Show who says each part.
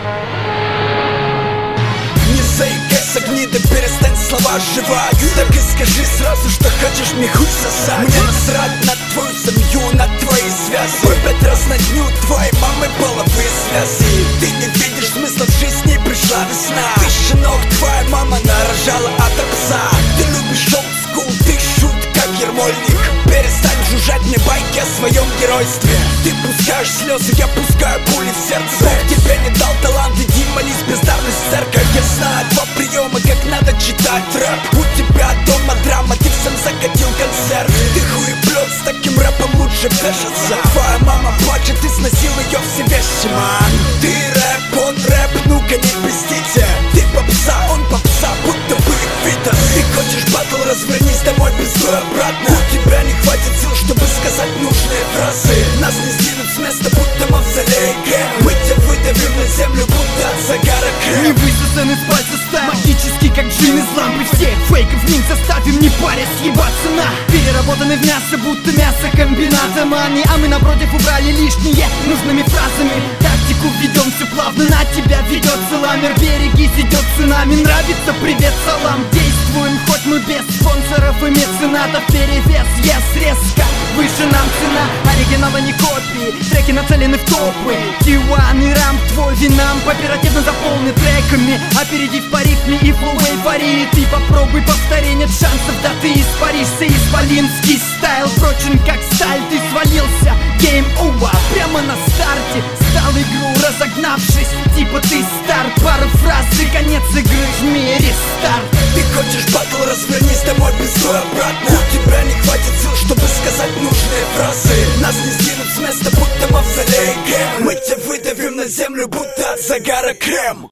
Speaker 1: Не заикайся, гнида, перестань слова жевать. Так и скажи сразу, что хочешь мне хуй сосать. Мне насрать на твою семью, на твои связи. В 5 раз на дню твоей мамы половые связи. Ты не видишь смысла в жизни, пришла весна. Ты щенок, твоя мама нарожала от пса. Ты любишь олдскул, ты шут как Ермольник. Перестань жужжать мне байки о своем геройстве. Ты пускаешь слезы, я пускаю пули в сердце. Бог тебе не дал талант, иди молись, бездарность в церковь. Я знаю два приема, как надо читать рэп. У тебя дома драма, ты всем закатил концерт. Ты хуеплет, с таким рэпом лучше вешаться. Твоя мама плачет, ты сносил ее все вещи, ман. Ты рэп, он рэп, ну-ка не пиздите. Ты попса, он попса, будто бы Витас. Ты хочешь батл, развернись домой, пиздуй обратно. У тебя не хватит сил, чтобы сказать нужные фразы. Нас не сдвинут с места, будто мавзолей Гэм. Мы тебя выдавим на землю, будто от загара крем.
Speaker 2: Не высосан из пальца стайл, магический как джин из лампы. Всех фейков миг заставим, не паря, съебаться на. Переработаны в мясо, будто мясо комбината мани. А мы напротив убрали лишнее нужными фразами. Тактику ведем все плавно, на тебя ведется ламер. Берегись, идет цунами, нравится, привет, салам. Действуем, хоть мы без спонсоров и меценатов. Перевес, yes, резко, выше нам цена. Оригинала не копии, треки нацелены в топы. T1 и рамп твой винам оперативно заполнен треками. Опередив по рифме и флоу эйфории. Ты попробуй повторить, нет шансов, да ты испаришься. Исполинский стайл прочен как сталь. Ты свалился, game over, прямо на старте. Стал игру, разогнавшись, типа ты стар. Пару фраз и конец игры, жми рестарт.
Speaker 1: Ты хочешь батл, развернись домой, пиздуй обратно. У тебя не хватит сил, чтобы сказать нужные фразы. Нас не сдвинут с места, будто мавзолей Гэм. Мы тебя выдавим на землю, будто от загара крем.